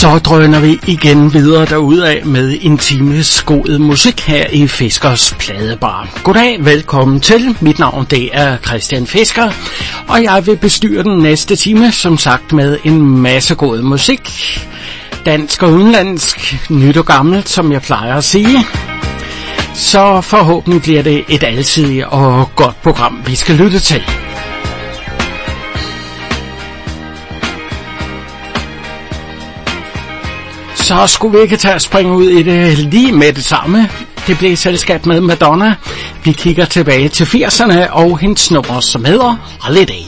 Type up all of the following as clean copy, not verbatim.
Så drøner vi igen videre derudad med en times god musik her i Fiskers Pladebar. Goddag, velkommen til. Mit navn det er Christian Fisker, og jeg vil bestyre den næste time, som sagt med en masse god musik. Dansk og udenlandsk, nyt og gammelt, som jeg plejer at sige. Så forhåbentlig bliver det et alsidigt og godt program, vi skal lytte til. Så skulle vi ikke tage at springe ud i det lige med det samme. Det blev selskab med Madonna. Vi kigger tilbage til 80'erne og hendes nummer, som hedder Holiday.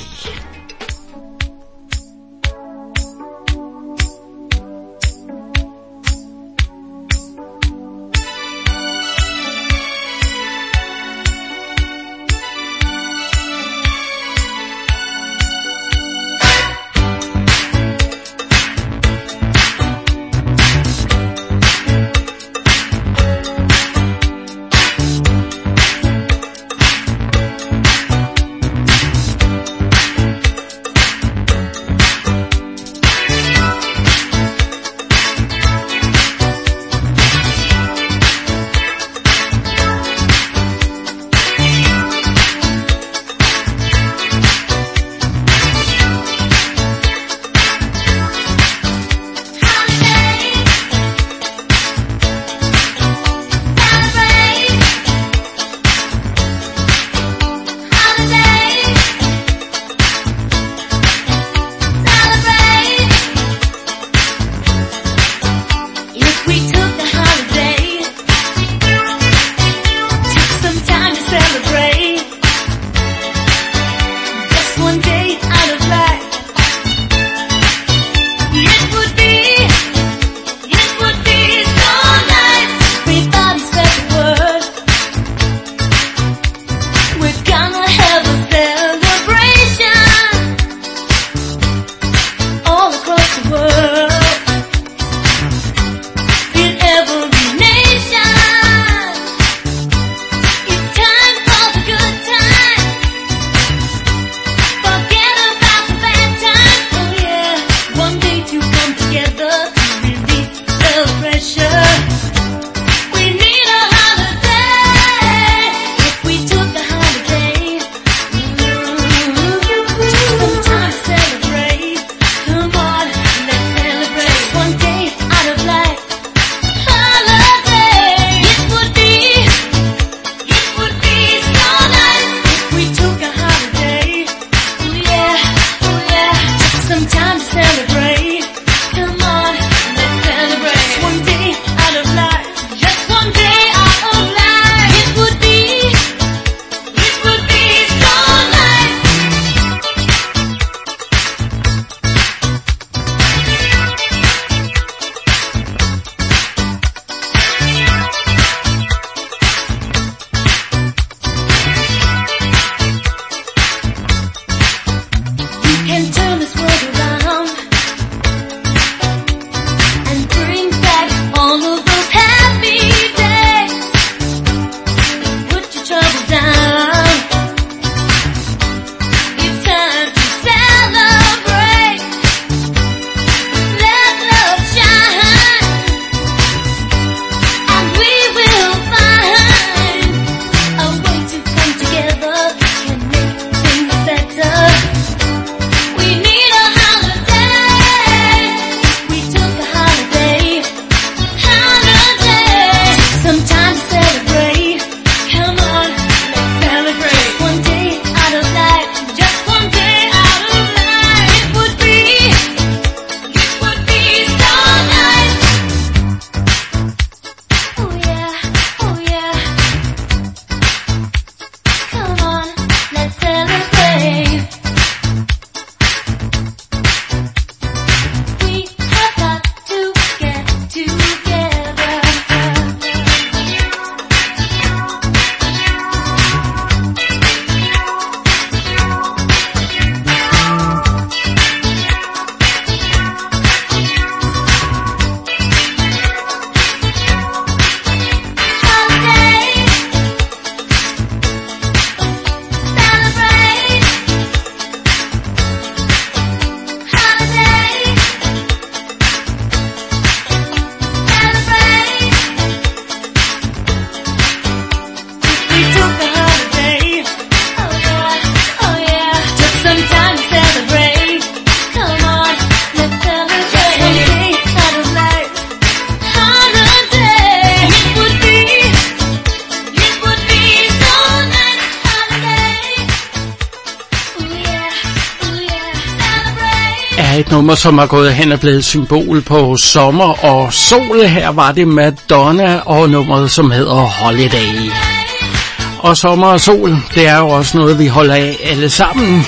Ja, et nummer, som er gået hen og blevet symbol på sommer og sol. Her var det Madonna og nummeret, som hedder Holiday. Og sommer og sol, det er jo også noget, vi holder af alle sammen.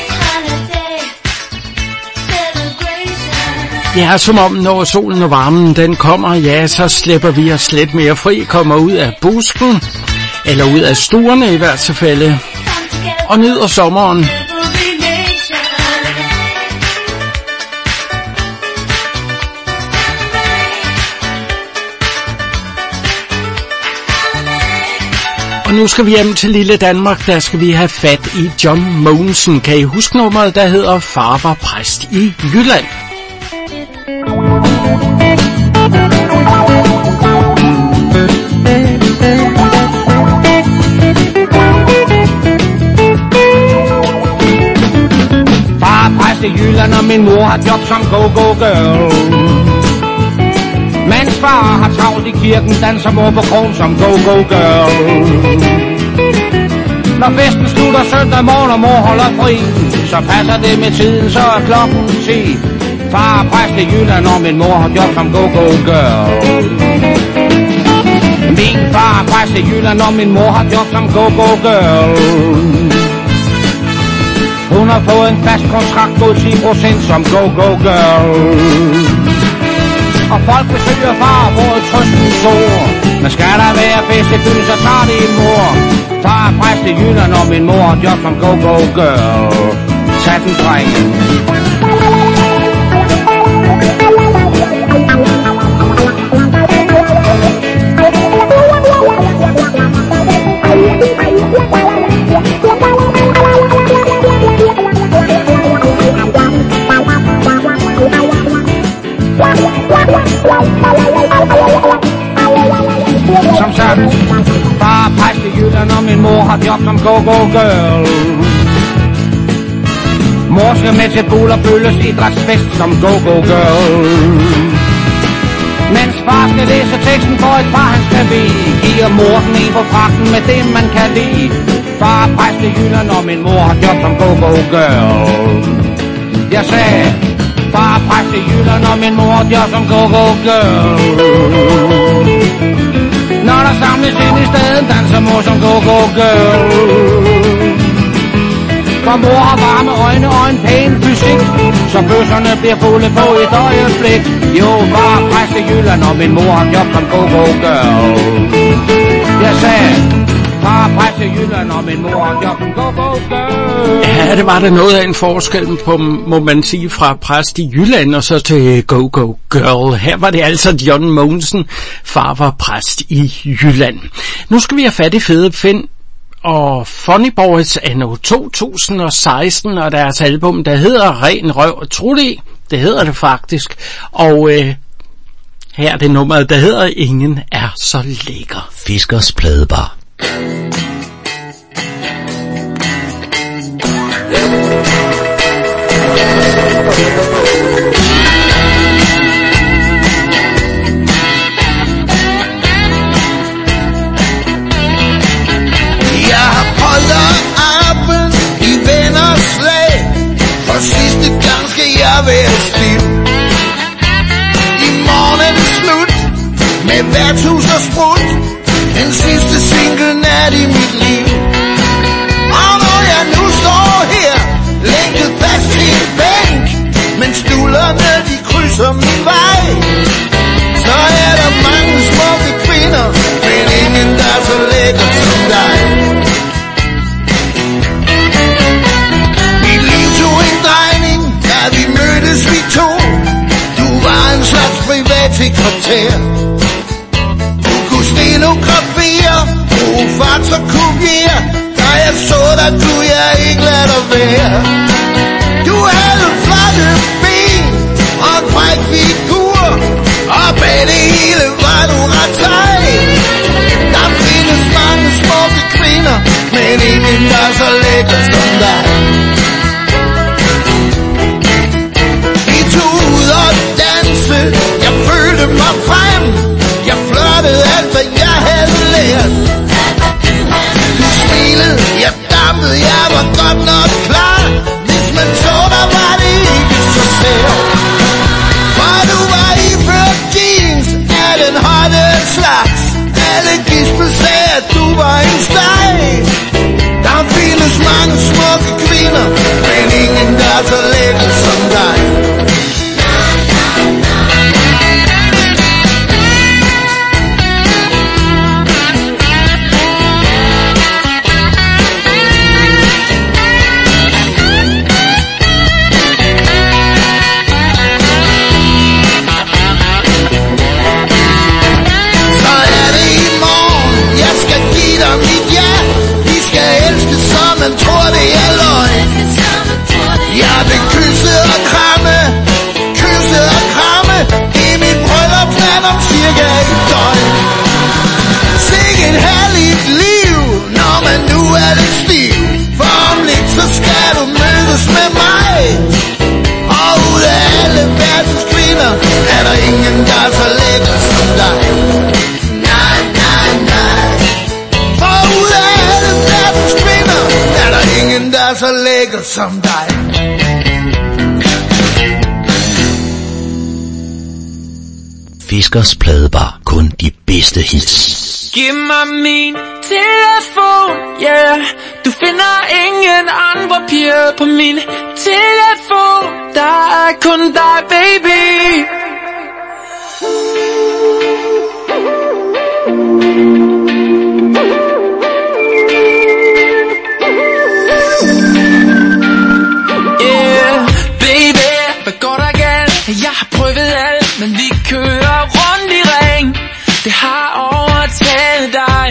Ja, som om når solen og varmen den kommer, ja, så slipper vi os lidt mere fri, kommer ud af busken, eller ud af stuerne i hvert tilfælde, og nyder sommeren. Og nu skal vi hjem til lille Danmark, der skal vi have fat i John Mogensen. Kan I huske nummeret, der hedder Far var præst i Jylland? Far er præst i Jylland, og min mor har job som go-go-girl. Mens far har travlt i kirken, danser mor på krogen som go-go-girl. Når festen slutter søndag morgen, og mor holder fri, så passer det med tiden, så er klokken 10. Far er præst i Jylland, og min mor har job som go-go-girl. Min far er præst i Jylland, og min mor har job som go-go-girl. Hun har fået en fast kontrakt på 10% som go-go-girl. Og folk besøger far på et trøstens ord. Men skal der være fest i byen, så tager det en mor. Far er præst i Jylland, og min mor har job som go-go-girl. Tag den, drengen. Som sagt, far er præst i Jylland, og min mor har job som go-go-girl. Mor skal med til Bull og Bølles idrætsfest som go-go-girl. Mens far skal læse teksten for et par, han skal bede, giver mor den en på fragten med det, man kan lide. Far er præst i Jylland, og min mor har job som go-go-girl. Jeg sagde, far er præst i Jylland, og min mor har job som go-go-girl. Når der samles ind i staden, danser mor som go-go-girl. For mor har varme øjne og en pæn fysik, så bøsserne bliver fulde på et øjeblik. Jo, far er præst i Jylland, og min mor har job som go-go-girl. Jeg sagde, far er præst i Jylland, og min mor har job som go-go-girl. Ja, det var der noget af en forskel på, må man sige, fra præst i Jylland og så til go-go-girl. Her var det altså John Mogensen, far var præst i Jylland. Nu skal vi have fat i Fede Finn og Funny Boys anno 2016 og deres album, der hedder Ren Røv og Trulli. Det hedder det faktisk. Og her er det nummeret, der hedder Ingen er så lækker. Fiskers Pladebar. Og sidste gang skal jeg være stiv. I morgen er det slut med værtshus og sprut. Den sidste single nat i mit liv. Og når jeg nu står her lænket fast til en bænk, men stulerne de krydser min vej, så er der mange smukke kvinder, men ingen der er så lækker som dig. Vi mødtes vi to. Du var en slags privatsekretær. Du kunne stenografere, bruge fax og kopiere. Da jeg så dig, kunne jeg ikke lade dig være. Du havde flotte ben og en fræk figur, og bag det hele var du ret sej. Der findes mange smukke kvinder, men ingen der er så lækker som dig. Jeg følte mig frem. Jeg flirtede alt hvad jeg havde lært. Du smilede, jeg dampede, jeg var godt nok klar. Hvis man så dig, var det ikke så der er så lækker som dig. Man tror det er løgn. Jeg vil kysse og kramme i mit bryllupsnat om cirka et døgn. Sikke et herligt liv, når man nu er lidt stiv. For om lidt så skal du mødes med mig. Og ud af alle verdens kvinder er der ingen, der er så lækker som dig. Nej, nej, nej. For ud af alle verdens kvinder er der ingen, der er så lækker som dig. Fiskers Pladebar, kun de bedste hits. Giv mig min telefon, yeah. Du finder ingen andre piger på min telefon. Der er kun dig, baby. Jeg har prøvet alt, men vi kører rundt i ring. Det har overtaget dig.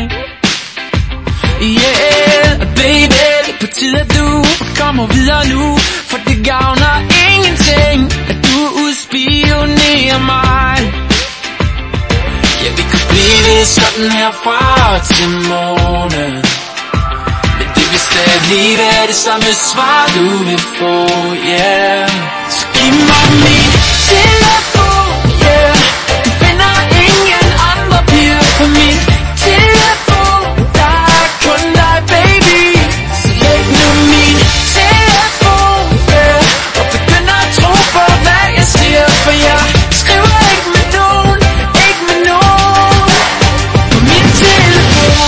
Yeah, baby, det er på tide, at du kommer videre nu. For det gavner ingenting, at du udspionerer mig. Ja, vi kan blive sådan herfra til morgen. Men det vil stadig være det samme svar, du vil få, yeah. Så giv mig min telefon, yeah. Du finder ingen andre piger på min telefon. Der er kun dig, baby. Så læg nu min telefon, yeah. Og begynd at tro på, hvad jeg siger. For jeg skriver ikke med nogen, ikke med nogen. På min telefon.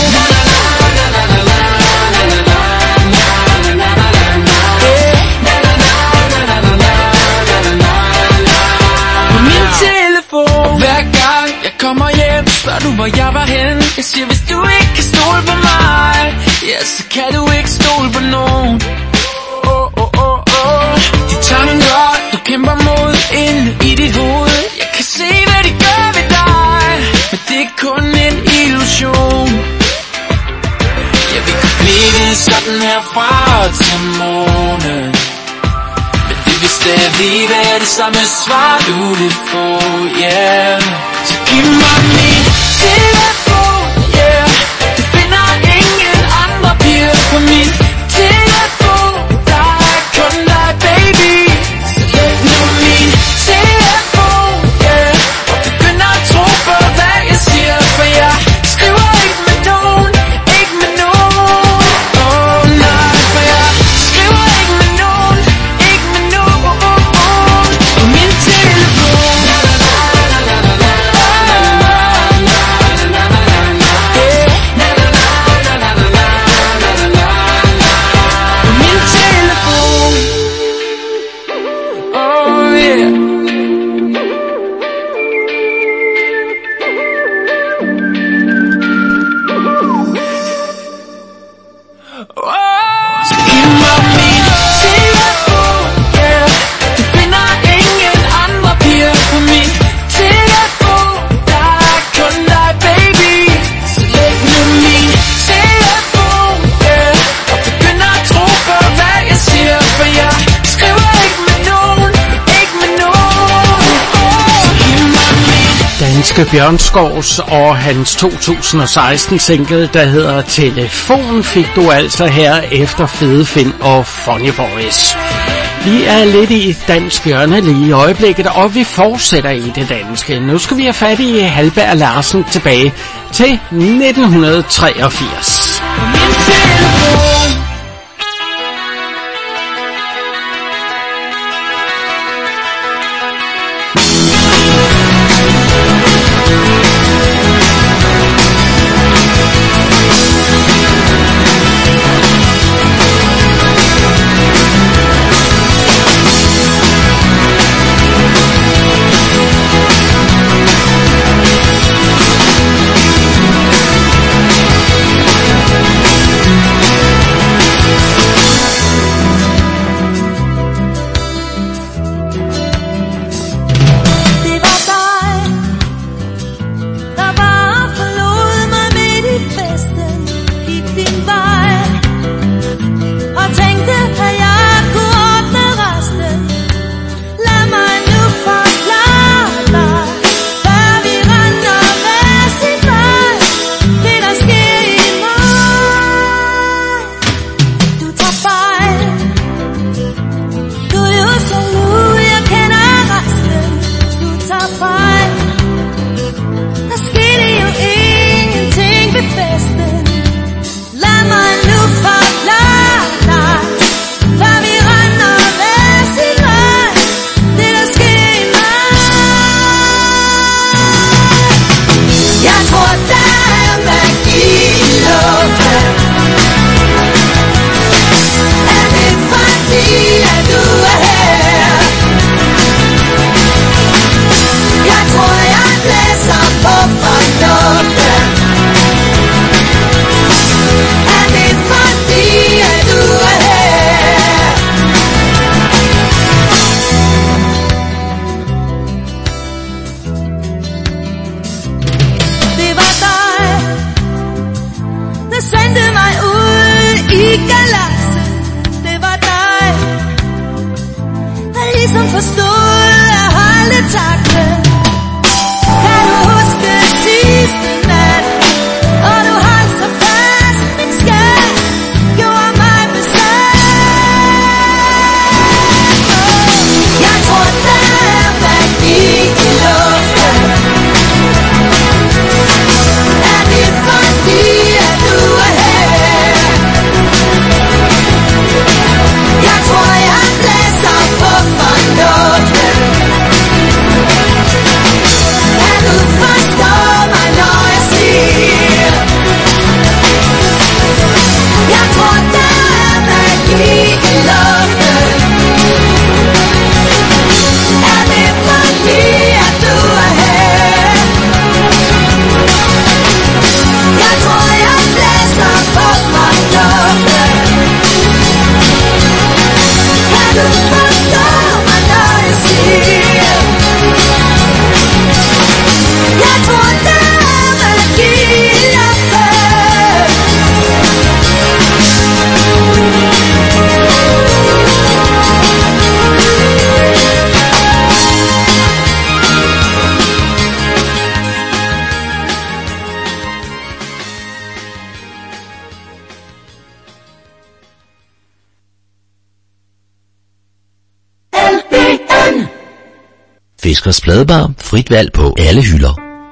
Kommer hjem, spørger du hvor jeg var henne. Jeg siger hvis du ikke kan stole på mig, ja så kan du ikke stole på nogen. De tanker du kæmper mod inde i dit hoved, jeg kan se hvad de gør ved dig, men det er kun en illusion. Ja vi kan blive sådan herfra til morgen, men det vil stadig være det samme svar du vil få, yeah. Så giv mig min telefon, yeah. Du finder ingen andre piger på min telefon. Der er kun dig, baby. Så læg nu min telefon, yeah. Og begynd at tro på, hvad jeg siger. For jeg skriver ikke med nogen, ikke med nogen. Oh nej, for jeg skriver ikke med nogen, ikke med nogen. På min telefon. Bjørnskovs og hans 2016 single, der hedder Telefon, fik du altså her efter Fede Finn og Funny Boys. Vi er lidt i dansk hjørne lige i øjeblikket, og vi fortsætter i det danske. Nu skal vi have fat i Halberg Larsen tilbage til 1983. for stod at holde takle. Kan du huske sidste nat, og du holdt så fast, min skat gjorde mig besat. Jeg tror, der er magi i luften. Er det fordi, at du er her? Jeg tror, jeg blæser på fornuften. Kan du forstå mig, når jeg siger? Jeg tror, der er magi i luften. Er det fordi, at du er her? Jeg tror, jeg blæser på fornuften. Kan du forstå mig, når jeg siger? Jeg tror, der er magi i luften. Fiskers Pladebar. Frit valg på alle hylder.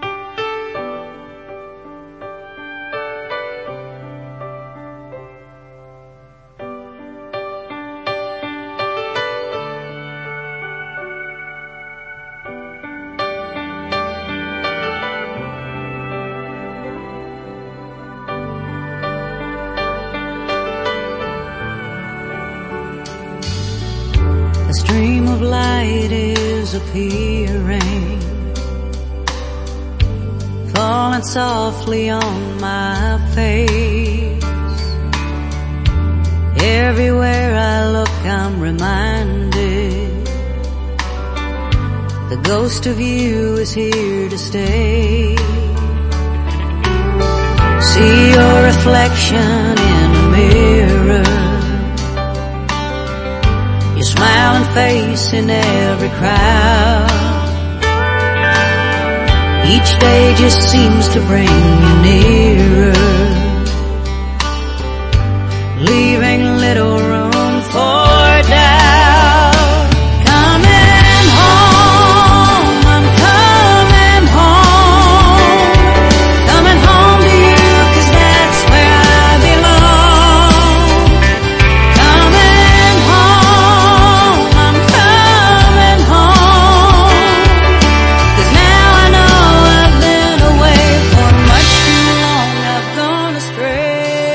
A stream of light is appearing, falling softly on my face. Everywhere I look, I'm reminded the ghost of you is here to stay. See your reflection in a mirror, your smiling face in every crowd. Each day just seems to bring you nearer, leaving little room for doubt. Coming home, I'm coming home. Coming home to you, 'cause that's where I belong. Coming home, I'm coming home. 'Cause now I know I've been away for much too long. I've gone astray.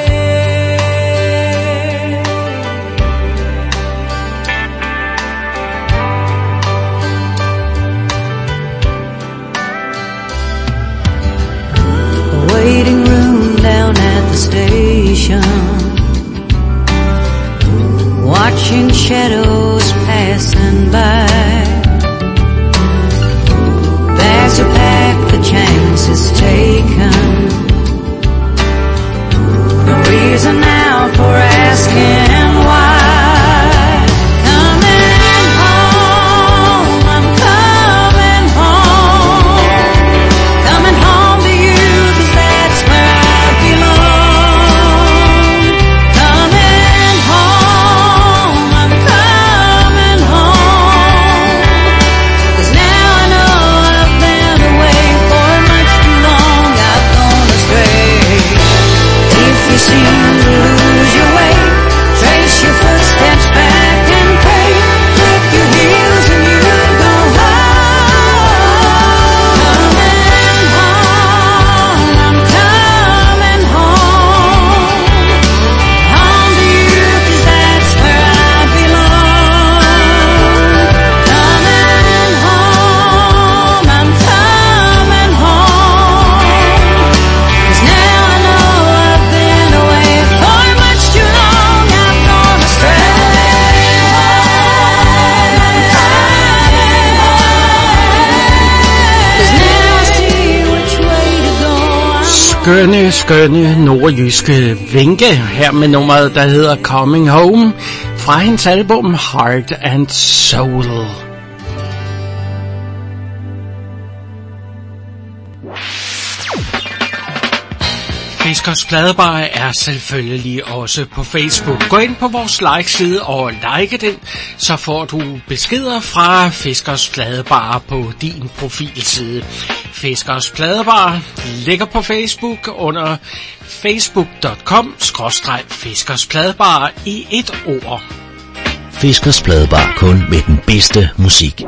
The waiting room down at the station, watching shadows passing by. Bags are packed, the chance is taken. No reason now for asking why. Coming home, I'm coming home. Coming home to you, 'cause that's where I belong. Coming home, I'm coming home. 'Cause now I know I've been away for much too long. I've gone astray. If you seem to lose your way, trace your footsteps back and pray. Click your heels and you'll go home. Coming home, I'm coming home. Home to you, 'cause that's where I belong. Coming home, I'm coming home. 'Cause now I know I've been away for much too long. I've gone astray. 'Cause now I see which way to go. Skønne nordjyske Vinke her med nummeret, der hedder Coming Home fra hendes album Heart and Soul. Fiskers Pladebar er selvfølgelig også på Facebook. Gå ind på vores like-side og like den, så får du beskeder fra Fiskers Pladebar på din profilside. Fiskers Pladebar ligger på Facebook under facebook.com/Fiskers Pladebar i et ord. Fiskers Pladebar, kun med den bedste musik.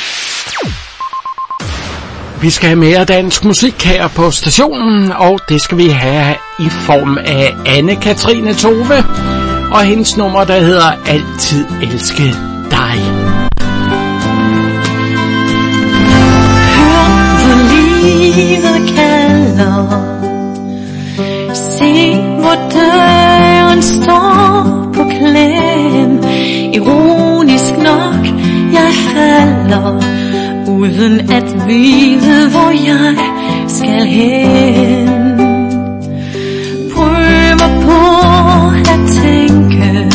Vi skal have mere dansk musik her på stationen, og det skal vi have i form af Anne-Katrine Tove og hendes nummer, der hedder Altid Elske Dig. Hør, hvor livet kalder. Se, hvor døren står på klem. Ironisk nok, jeg falder uden at vide, hvor jeg skal hen. Prøver på at tænke,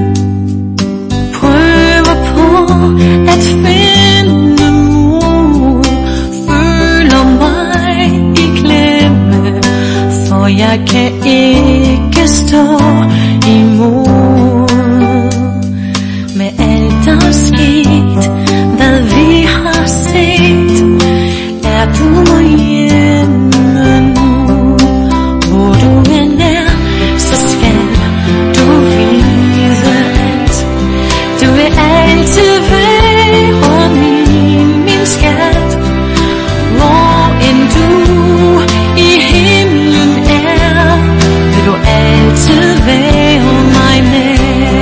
prøver på at finde mod, føler mig i klemme, for jeg kan ikke stå imod. Med alt der er sket, hvad vi har set, er du hjemme nu. Hvor du end er, så skal du vide, at du vil altid være min skat. Hvor end du i himlen er, vil du altid være mig nær.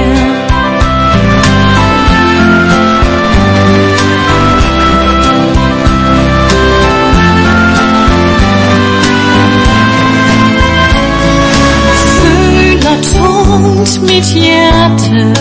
Mit hjerte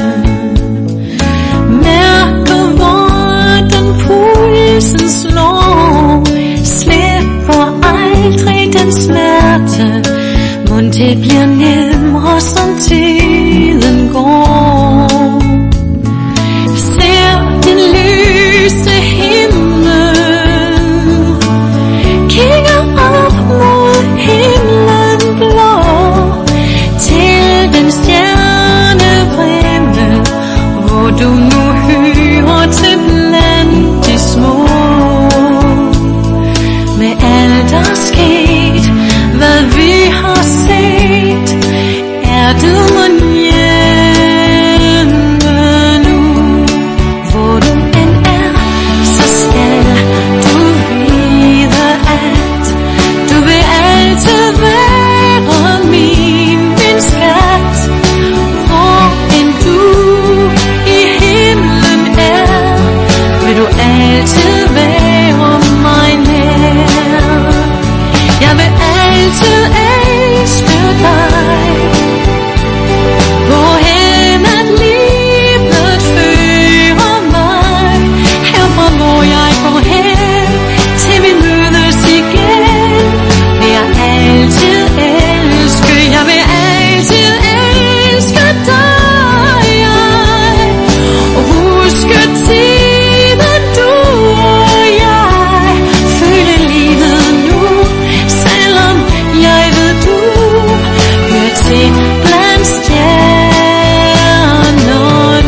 mærker, hvordan pulsen slår, slipper aldrig den smerte, mon det bliver nemmere, som tiden går. Ser den lyse himmel, kigger op mod himlen blå, til den stjernebræmme, hvor du nu hører til blandt de små. Med alt der er sket, hvad vi har set, er du mon hjemme nu. Hvor du end er, så skal du vide, at du vil altid være min skat. Hvor end du i himlen er, vil du altid være mig nær. Jeg vil altid elske dig, hvorhen at livet fører mig. Herfra hvor jeg går hen, til vi mødes igen, vil jeg altid elske. Jeg vil altid elske dig, og huske tiden du og jeg, føle livet nu, selvom jeg ved du hører til blandt stjerner nu.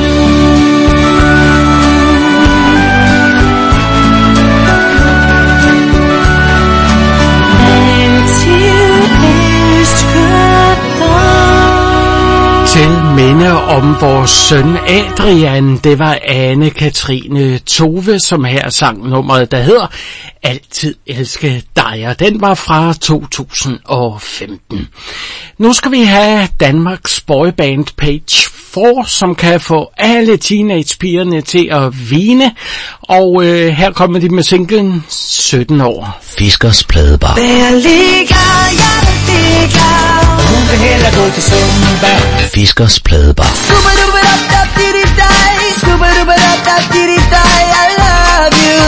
Altid elske dig. Til minde om vores søn Adrian, det var Anne-Katrine Tove, som her sang nummeret, der hedder Altid Elske Dig, og den var fra 2015. Nu skal vi have Danmarks boyband Page 4, som kan få alle teenagepigerne til at hvine, og her kommer de med singlen 17 år. Fiskers Pladebar. Vær ligger, jeg vil ligge. Hun vil hellere gå til Zumba. Fiskers Pladebar. Skubba-dubba-dub-dub-diddy-dig, skubba-dubba-dub-dub-diddy-dig, I love you.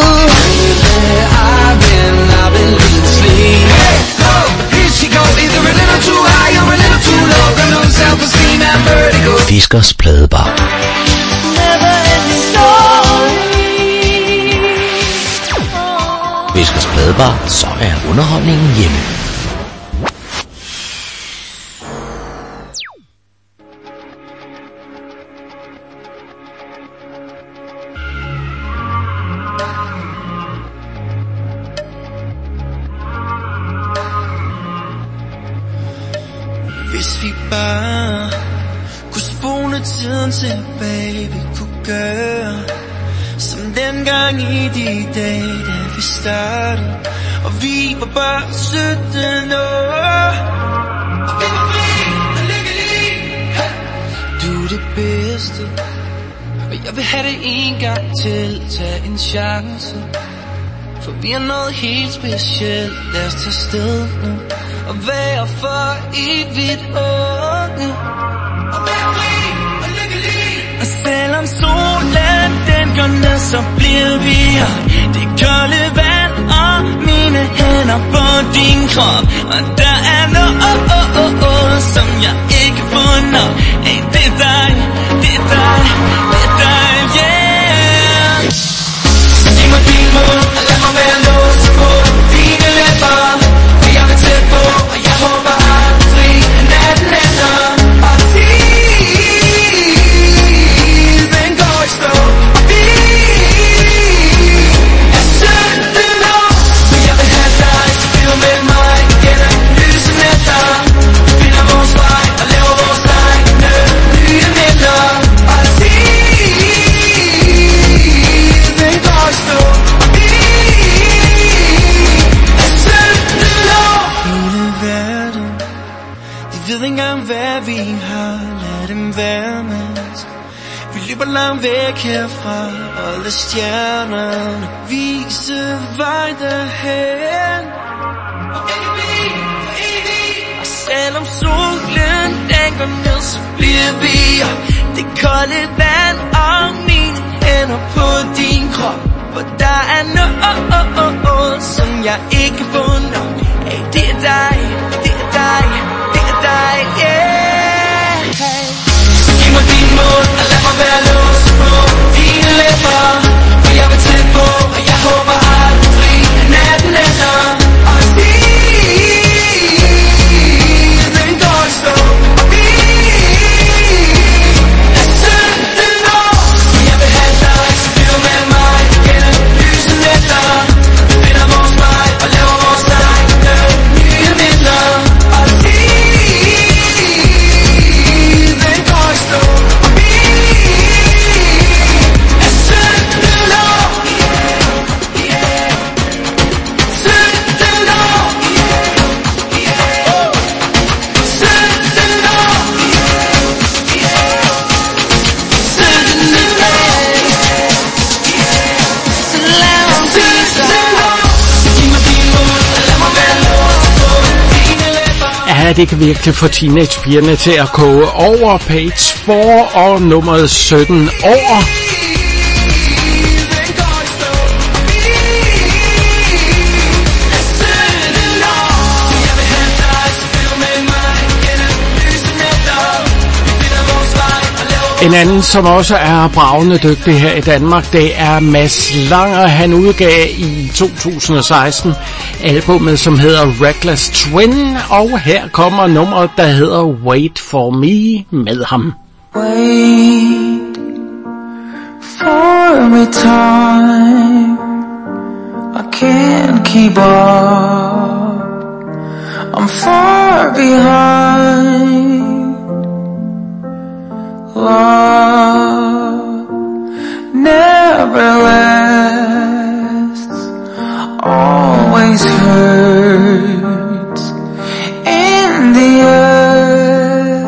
I've been little sleep. Hey, ho, here she go. Either a little too high or a little too low. Got no self-esteem and vertigo. Fiskers Pladebar. Never ending story. Fiskers Pladebar, så er underholdningen hjemme. Hvis vi bare kunne spole tiden tilbage, vi kunne gøre som dengang i de dage, da vi startede, og vi var bare 17 år. Og vi var fri og lykkelige. Du er det bedste, og jeg vil have det en gang til. Tag en chance, for vi er noget helt specielt. Lad os tage sted nu og være for evigt unge. Og være fri og lykkelige. Og selvom solen den går ned, så bliver vi her. Det kolde vand og mine hænder på din krop. Og der er noget, som jeg ikke får nok af. Det er dig, det er dig, det er dig, yeah. Giv mig din mund, og lad mig være låst på dine læber. For jeg vil tæt på, og jeg håber aldrig natten ender. Og tiden går i stå, og vi er 17 år. For jeg vil have dig, så flyv med mig gennem lyse nætter. Finder vores vej og laver vores egne nye minder. Og tiden går i stå, og vi er 17 år. Hele verden, de ved ikke engang hvad vi har. Lad dem være med os. Vi løber langt væk herfra, og lad stjernerne vise vej derhen. Og vi kan blive for evigt. Og selvom solen den går ned, så bliver vi her. Det kolde vand og mine hænder på din krop. For der er noget, som jeg ikke får nok af. Det er dig, det er dig, det er dig, yeah. Giv mig din mund, og lad mig være låst på dine læber. For jeg vil tæt på, og jeg håber aldrig natten ender. Og tiden går i stå, og vi er 17 år. For jeg vil have dig, så flyv med mig gennem lyse nætter. Finder vores vej og laver vores egne nye minder. Og tiden går i stå, og vi er 17 år. 17 år. 17 år. 17 år. Så lad os blive sammen. Giv mig din mund, og lad mig være låst på dine læber. Ja, det kan virkelig få teenagepigerne til at koge over. Page 4 og nummeret 17 år. Tiden går i stå, og vi er 17 år. Jeg vil have dig, så flyv med mig gennem lyse nætter. Vi finder vores vej og laver En anden, som også er bravende dygtig her i Danmark, det er Mads Langer. Han udgav i 2016 albumet, som hedder Reckless Twin, og her kommer nummeret, der hedder Wait For Me med ham. Wait for me time, I can't keep up, I'm far behind. Love never lasts, always hurts in the end.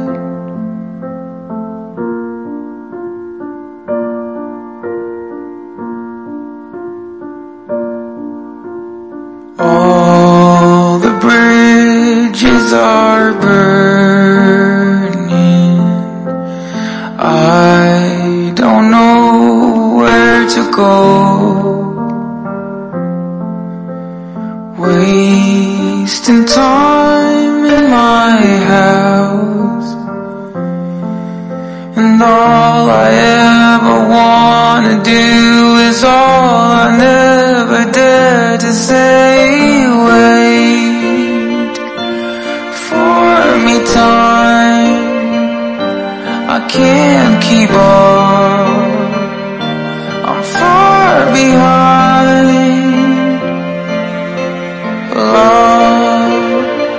All the bridges are burning, I don't know where to go. Wasting time in my house, and all I ever wanna do is all I never dare to say. Wait for me time, I can't keep up, I'm far behind. Love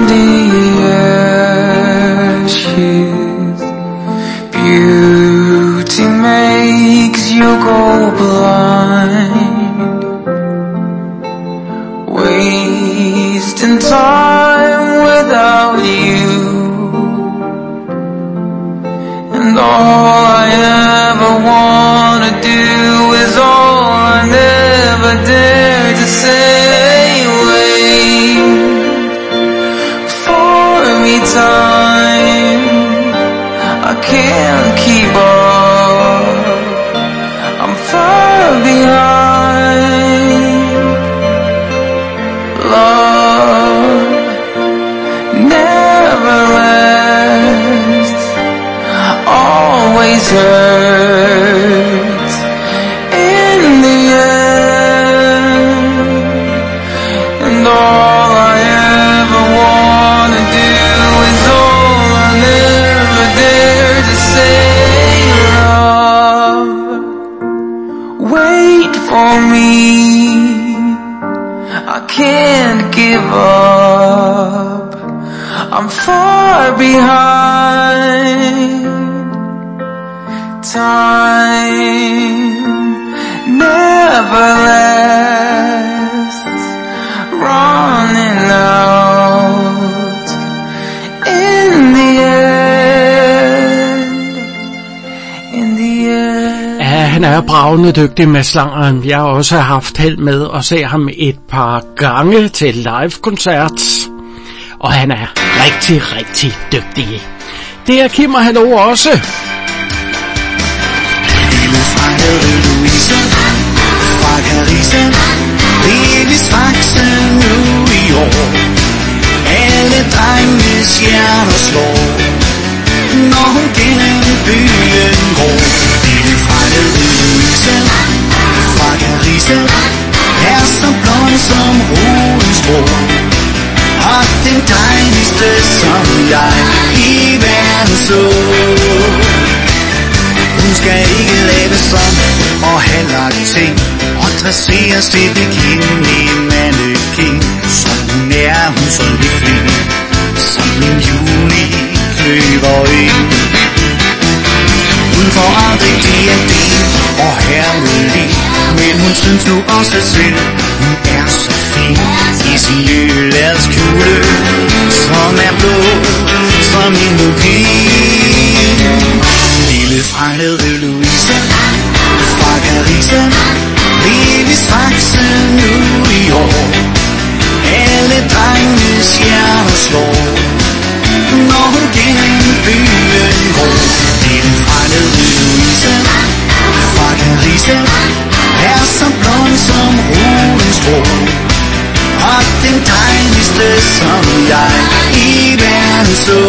the ashes. Beauty makes you go blind, wasting time without you. And all I ever wanna do is all I never dare to say. Wait for me, time, I can't keep up, I'm far behind. Love never lasts, always hurts in the end. And all I ever wanna do is all I never dare to say. Love, wait for me, I can't give up, I'm far behind. Time never lasts, running out in the end, in the end. Ja, han er bravende dygtig med slangeren. Jeg har også haft held med at se ham et par gange til live-koncert, og han er rigtig, rigtig dygtig. Det er Kim og Hallo også. Louise fra Carissa, Levis Faxe nu i år. Alle drenges hjerter slår, når hun gennem byen går. Lille fremmede Louise fra Carissa er så blond som roens spor, og den dejligste som jeg i verden så. Hun skal ikke lave som og have lagt ting og dresseres til bikini-mannequin. Som hun er, hun så lykkelig som en junikløvereng. Hun får aldrig diadem og hermelig, men hun synes nu også selv, hun er så fin i sin jyllandskjole, som er blå som en lupin. Lille fremmede Louise fra Carissa, Levis Faxe nu i år. Alle drenges hjerter slår, når hun gennem byen går. Lille fremmede Louise fra Carissa er så blond som roens spor, og den dejligste som jeg i verden så.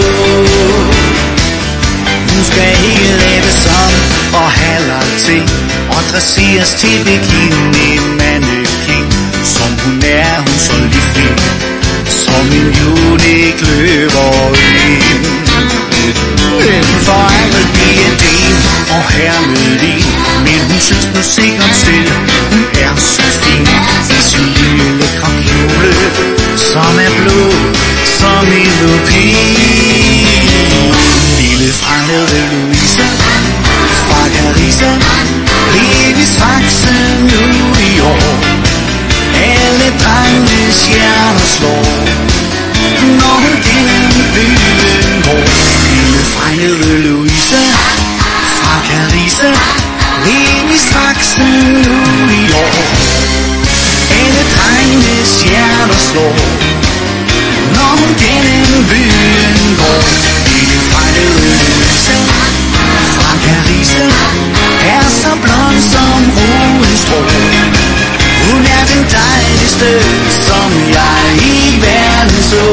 Hun skal ikke lave som og have lagt ting og dresseres til bikini-mannequin. Som hun er, hun så lykkelig som en junikløvereng. Hun får aldrig diadem og hermelin, men hun synes nu sikkert selv, hun er så fin i sin lille kjole, som er blå som en lupin. Lille fremmede Louise fra Carissa, Levis Faxe nu i år. Alle drenges hjerter slår, når hun gennem byen går. Lille fremmede Louise fra Carissa, Levis Faxe nu i år. Alle drenges hjerter slår, når hun gennem byen går. Lille fremmede Louise fra Carissa er så blond som roens spor. Hun er den dejligste som jeg i verden så.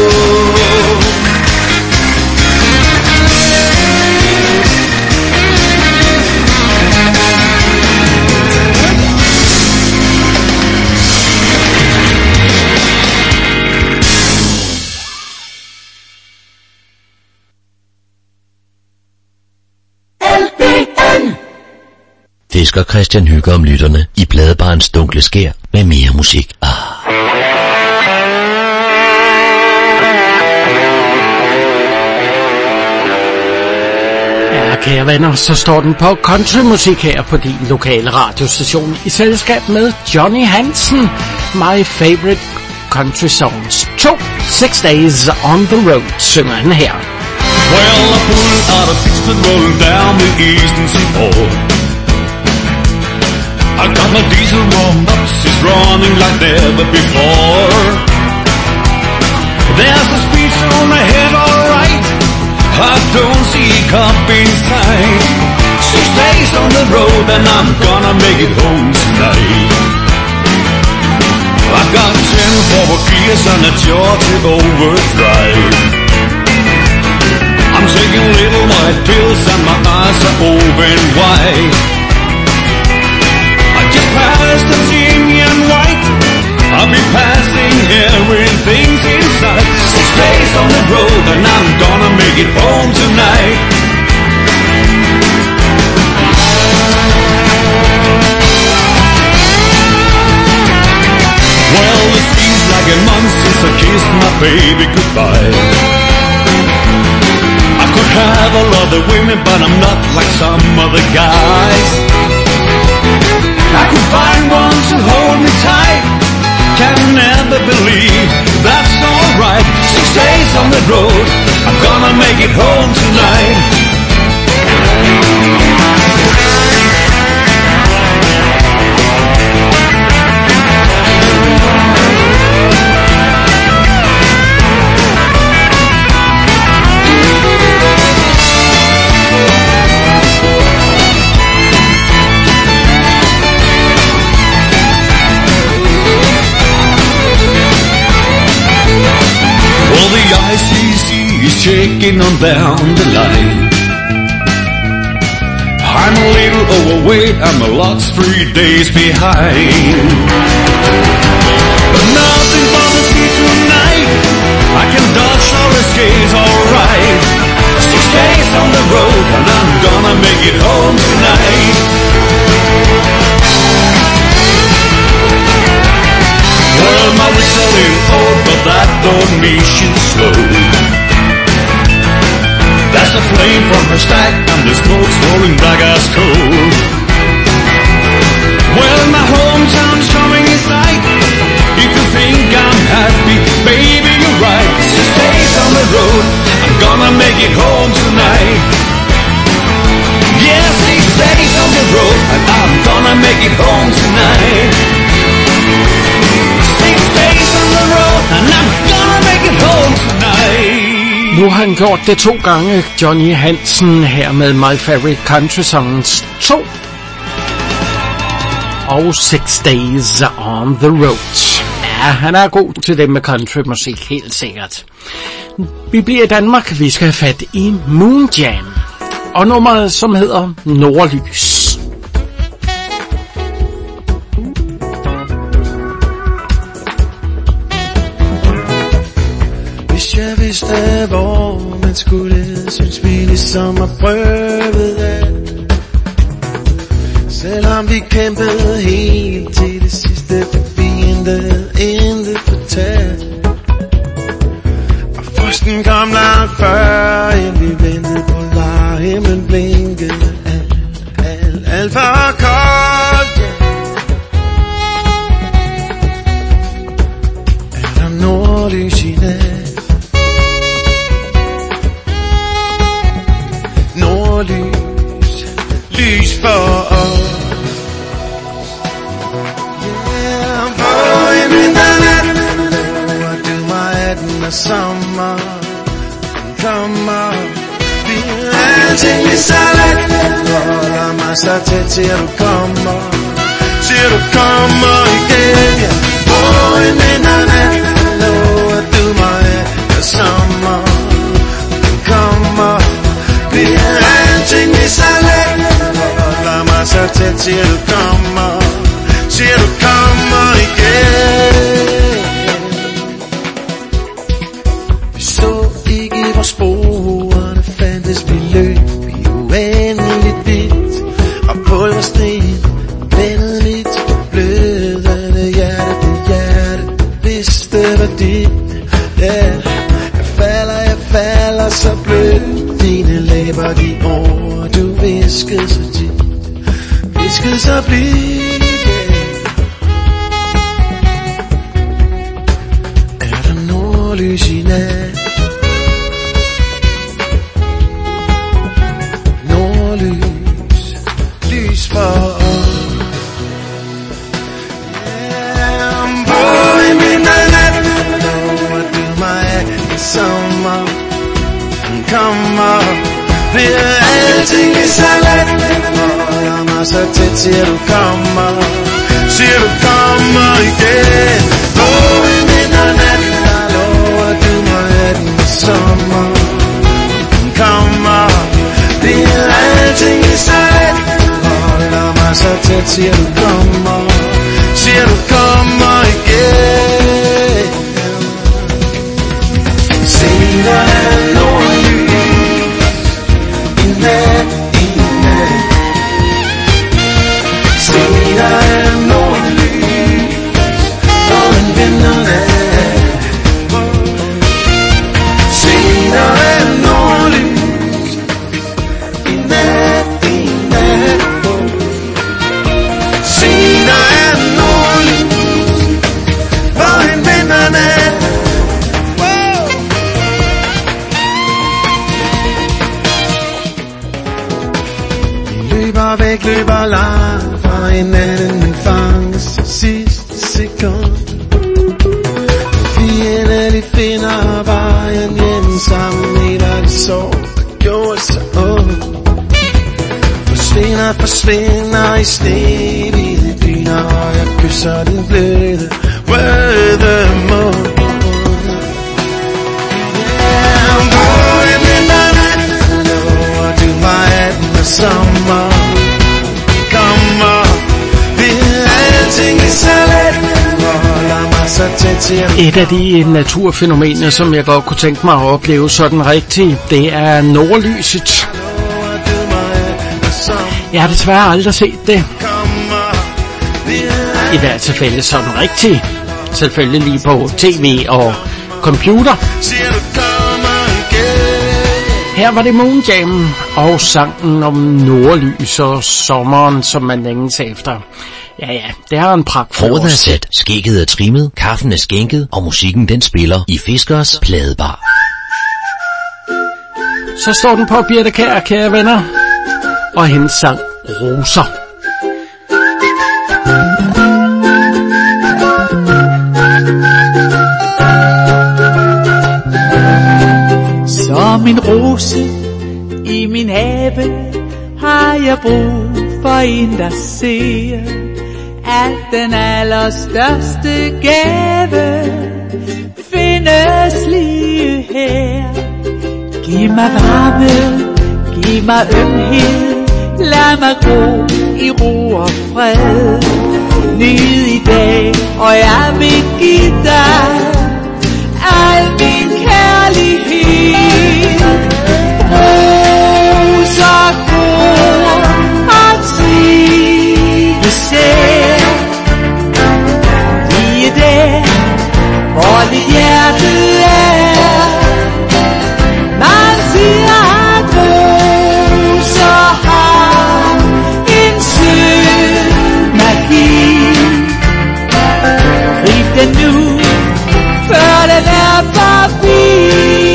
Fisker Christian hygger om lytterne i Pladebarens dunkle skær med mere musik. kære venner, så står den på countrymusik her på din lokale radiostation i selskab med Johnny Hansen. My Favorite Country Songs 2, 6 Days on the Road, synger han her. Well, I pulled out a 6-foot road down the eastern seaboard. I got my diesel warmed up, it's running like never before. There's a speed zone ahead, alright. I don't see a cop in sight. 6 days on the road and I'm gonna make it home tonight. I got 10 forward gears and a Georgia overdrive. I'm taking little white pills and my eyes are open wide. I just passed the Union White. I'll be passing everything's inside. 6 days on the road and I'm gonna make it home tonight. Well, it seems like a month since I kissed my baby goodbye. I could have a lot of women, but I'm not like some other guys. I could find one to hold me tight. Can never believe that's alright. 6 days on the road, I'm gonna make it home tonight. Well, the ICC is shaking on down the line. I'm a little overweight, I'm a lot 3 days behind. But nothing bothers me tonight. I can dodge or escape, alright. 6 days on the road and I'm gonna make it home tonight. Well, my wrist a little old, but that don't mean she's slow. That's the flame from her stack, and the smoke's rolling black as coal. Well, my hometown's coming in sight. If you think I'm happy, baby, you're right. 6 days on the road, I'm gonna make it home tonight. Yeah, 6 days on the road, and I'm gonna make it home tonight. 6 days on the road, and I'm gonna make it home tonight. Nu har han gjort det 2 gange, Johnny Hansen, her med My Favorite Country Songs 2 og 6 Days on the Road. Ja, han er god til det med countrymusik, helt sikkert. Vi bliver i Danmark, vi skal have fat i Moon Jam, og nummeret som hedder Nordlys. Hvis jeg vidste, hvor man skulle, synes vi ligesom at prøve det. Selvom vi kæmpede helt til det sidste, fik vi intet fortalt. Og frosten kom langt før, end vi ventede på, når himlen blinkede. Alt for koldt, ja. Er der nordlys i nat? Lys for os. Yeah, på en vinternat, og du mig 18 af sommer. Kommer, bliver alting lige så let. Holder mig så tæt til du kommer, til du kommer igen. Ja, på en vinternat, og du mig 18 af sommer. Kommer, bliver alting lige så let. Holder mig så tæt til du kommer, til du kommer igen. Vi så ikke vores spor, der fandtes vi løb i uendeligt vidt. Og pulversten vendede mit blødende hjerte. Det hjerte vidste var dit. Yeah. Jeg falder så blød. Dine læber, de ord du kommer. Bliver alting i salat, holder mig så tæt, siger du kommer. Siger du kommer igen. I midnat, der lover du mig, at den sommer kommer. Bliver alting i salat, holder mig så tæt, siger du kommer. Siger du kommer igen. Se der er nordlys i nat, i nat. Se der er nordlys og en vinternat. Se der er nordlys i nat, i nat. Se der er nordlys og en vinternat. Løber væk, løber langt fra hinanden, men fanges sidste sekund. Fjenderne finder vejen hjem sammen i der sorg, der gjorde så ondt. Forsvinder, forsvinder i snevide dyner, og jeg kysser din bløde, røde mund. Sommer kommer, bliver alting i salat, holder mig så tæt til. Et af de naturfænomener, som jeg godt kunne tænke mig at opleve sådan rigtigt, det er nordlyset. Jeg har desværre aldrig set det. I hvert tilfælde sådan rigtigt. Selvfølgelig lige på tv og computer. Her var det Moon Jam og sangen om nordlys og sommeren, som man længes efter. Ja, det er en pragt for Foråret er sat, skægget er trimmet, kaffen er skænket, og musikken den spiller i Fiskers Pladebar. Så står den på Birthe Kjær, kære venner, og hendes sang Roser. Som en rose i min have har jeg brug for en, der ser, at den allerstørste gave findes lige her. Giv mig varme, giv mig ømhed, lad mig gro i ro og fred. Nyd i dag, og jeg vil give dig al min kærlighed. Roser gror og trives her, lige der, hvor dit hjerte er. Man siger, at roser har en sød magi. Grib den nu, før den er forbi.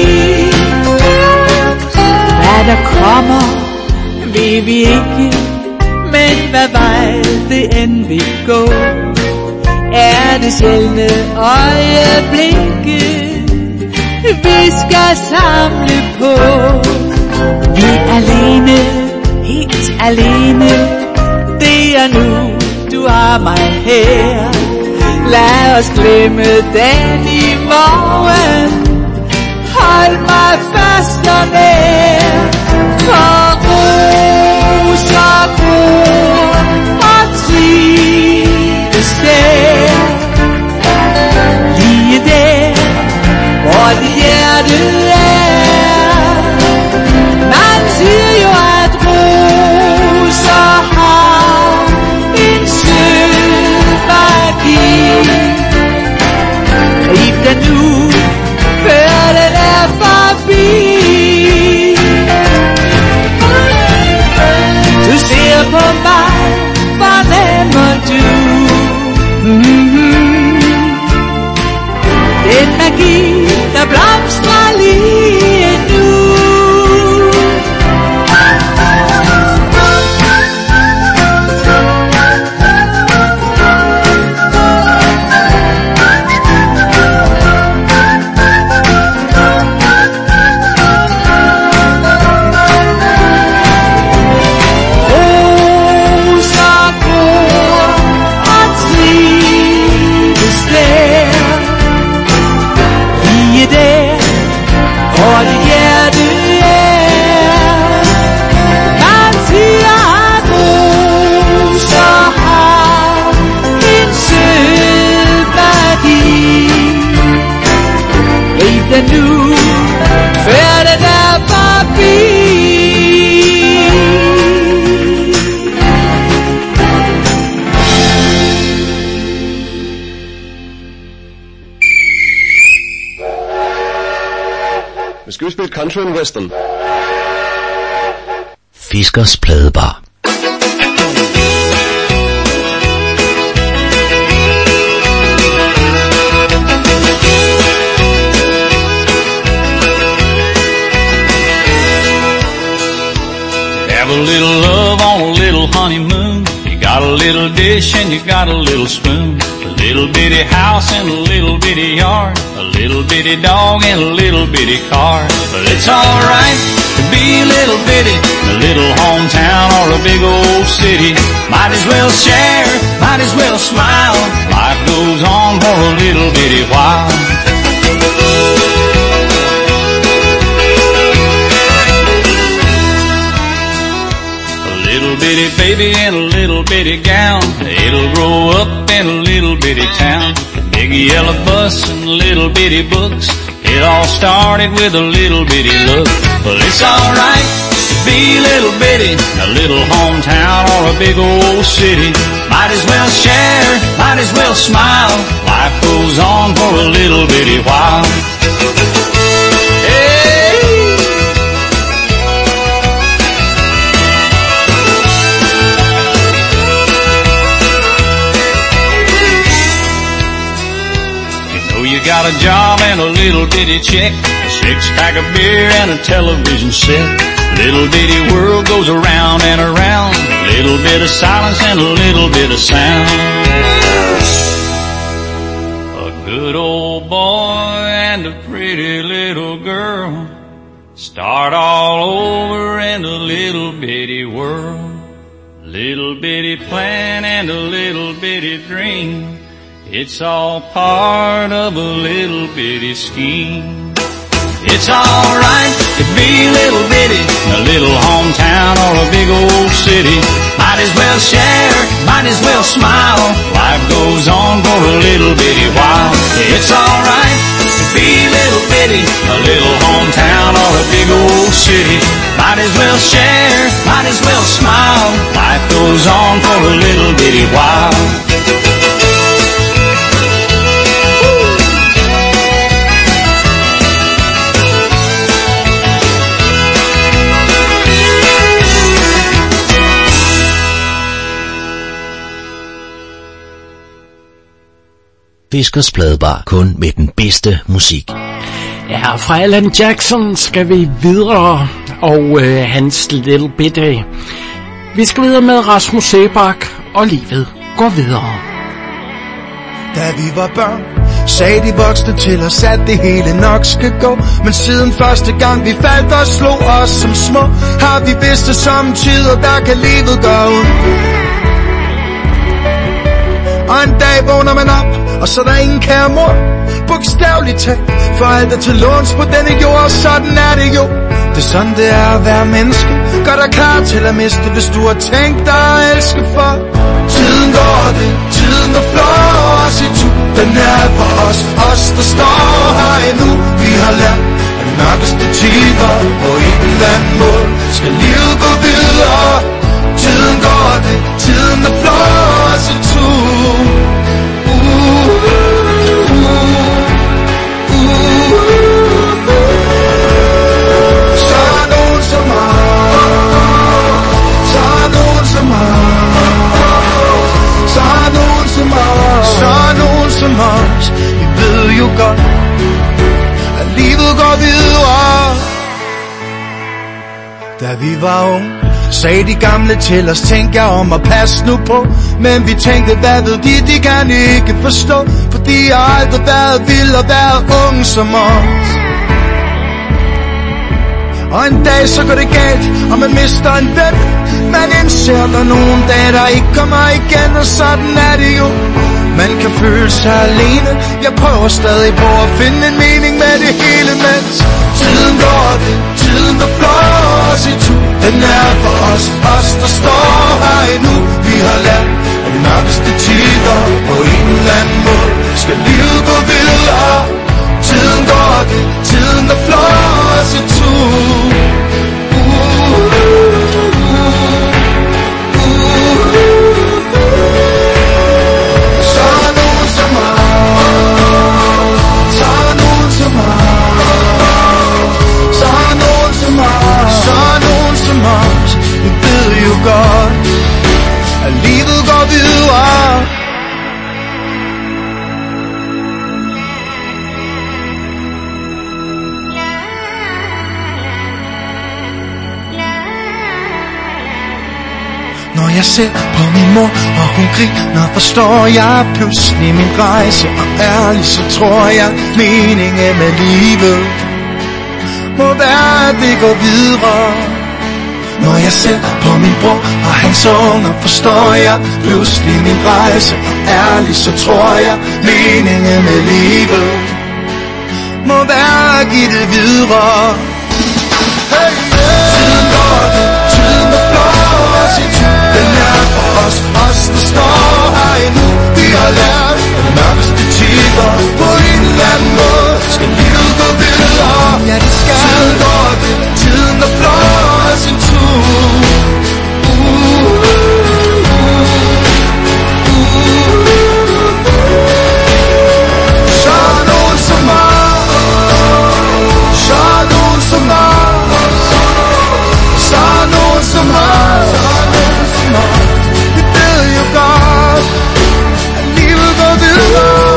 Hvad der kommer, ved vi ikke, men hvad vej det end vil gå, er det sjældne øjeblikke, vi skal samle på. Vi er alene, helt alene, det er nu, du har mig her. Lad os glemme den i morgen, hold mig fast og nær. For roser gror og trives der, lige der, hvor dit hjerte er. Man siger jo, at roser har en sød magi. Grib den nu, før den er forbi. Nu skal vi spille country and western. Fiskers Pladebar. Have a little love on a little honeymoon. You got a little dish and you got a little spoon. A little bitty house and a little bitty yard. A little bitty dog and a little bitty car. But it's alright to be a little bitty in a little hometown or a big old city. Might as well share, might as well smile. Life goes on for a little bitty while. Little bitty baby in a little bitty gown. It'll grow up in a little bitty town. Big yellow bus and little bitty books. It all started with a little bitty look. Well, it's alright to be a little bitty in a little hometown or a big old city. Might as well share, might as well smile. Life goes on for a little bitty while. You got a job and a little bitty check, a six-pack of beer and a television set. Little bitty world goes around and around, a little bit of silence and a little bit of sound. A good old boy and a pretty little girl start all over in a little bitty world. Little bitty plan and a little bitty dream. It's all part of a little bitty scheme. It's alright to be a little bitty in a little hometown or a big old city. Might as well share, might as well smile. Life goes on for a little bitty while. It's alright to be a little bitty in a little hometown or a big old city. Might as well share, might as well smile. Life goes on for a little bitty while. Fiskers Pladebar, kun med den bedste musik. Ja, fra Alan Jackson skal vi videre, og hans Little Bitty. Vi skal videre med Rasmus Seebach, og livet går videre. Da vi var børn, sagde de voksne til os, at det hele nok skal gå. Men siden første gang vi faldt og slog os som små, har vi vidst det samtidig, der kan livet gå ondt. Og en dag vågner man op, og så er der ingen kære mor. Bogstaveligt talt, for alt er til låns på denne jord, og sådan er det jo. Det er sådan det er at være menneske. Gør dig klar til at miste, hvis du har tænkt dig at elske, for tiden går det, tiden der flår os i tu. Den er for os der står her endnu. Vi har lært af mørkeste tider, på en eller anden måde skal livet gå videre. Tiden går det, tiden der flår os i tu. Som os, vi ved jo godt, at livet går videre. Da vi var unge, sagde de gamle til os, tænk jer om og pas nu på. Men vi tænkte, hvad ved de kan ikke forstå, fordi jeg aldrig været vild og været ung som os. Og en dag så går det galt, og man mister en ven. Man indser der nogle dage, der ikke kommer igen, og sådan er det jo. Man kan føle sig alene. Jeg prøver stadig på at finde en mening med det hele, mens tiden går det, tiden der flår os i tu. Den er for os der står her endnu. Vi har lært af de mørkeste tider, på en eller anden måde skal livet gå videre. Tiden går det, tiden der flår os i tu. jeg ser på min mor, og hun griner, forstår jeg pludselig min rejse. Og ærligt så tror jeg, meningen med livet må være, at det går videre. Når jeg ser på min bror og hans unger, forstår jeg pludselig min rejse. Og ærligt så tror jeg, meningen med livet må være at give det videre. Hey, yeah. Tiden går, tiden er blå, og sin den er for os der står her endnu. Vi har lært af de mørkeste tider, på en eller anden måde skal livet gå videre. Ja, det skal. Tiden går, tiden er blå, og sin tur. Så er nogen som mig, så er nogen som mig, så er nogen som mig, vi ved jo godt, at livet går videre.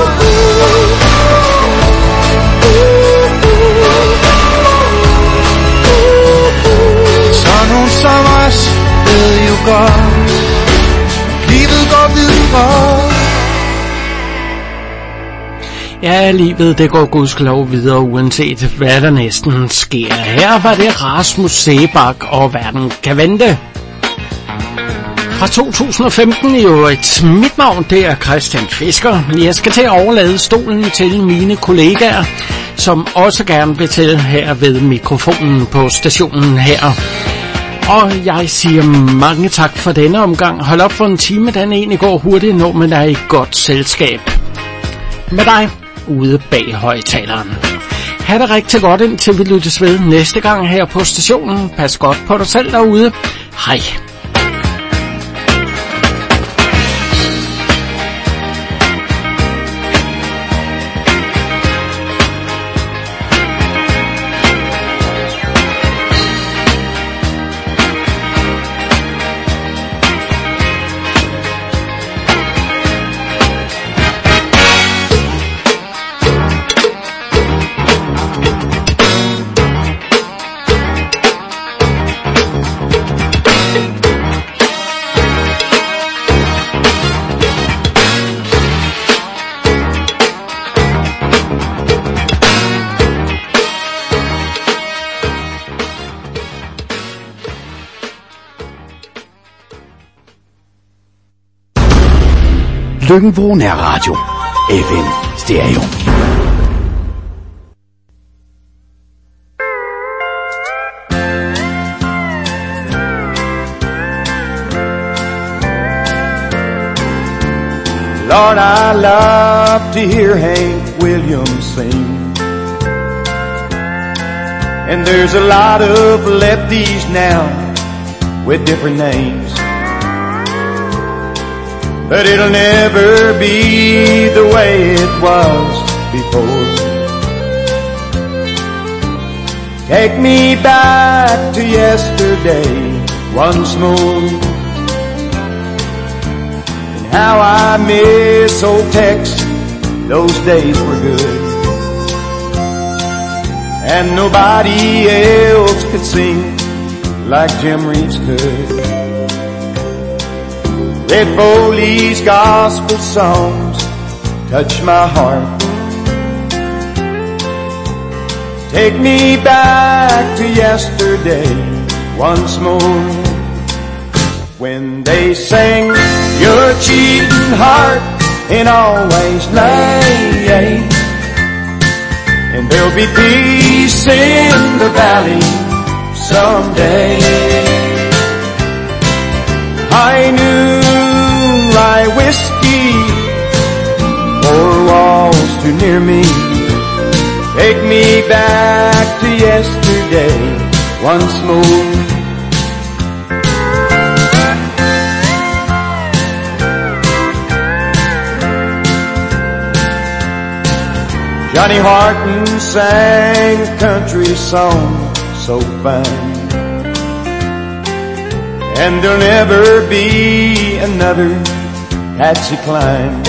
Så nogen som os ved jo godt, livet går videre. Ja, livet det går gudskelov videre, uanset hvad der næsten sker. Her var det Rasmus Seebach og Verden kan vente. Fra 2015 i øvrigt. Mit navn det er Christian Fisker. Jeg skal til at overlade stolen til mine kollegaer, som også gerne vil til her ved mikrofonen på stationen her. Og jeg siger mange tak for denne omgang. Hold op for en time, den egentlig går hurtigt, når man er i godt selskab. Med dig ude bag højtaleren. Ha' det rigtig godt, indtil vi lyttes ved næste gang her på stationen. Pas godt på dig selv derude. Hej. Løkken Nærradio. FM Stereo. Lord, I love to hear Hank Williams sing. And there's a lot of lefties now with different names. But it'll never be the way it was before. Take me back to yesterday once more. And how I miss old Tex, those days were good. And nobody else could sing like Jim Reeves could. Red Foley's gospel songs touch my heart. Take me back to yesterday once more. When they sang your cheating heart ain't always lay. And there'll be peace in the valley someday. I knew rye whiskey or walls too near me. Take me back to yesterday once more. Johnny Horton sang a country song so fine. And there'll never be another Patsy Cline.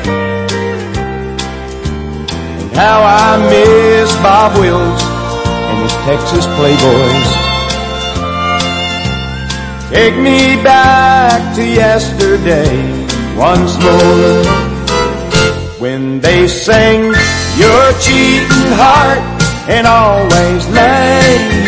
And how I miss Bob Wills and his Texas Playboys. Take me back to yesterday once more, when they sang your cheating heart and always lay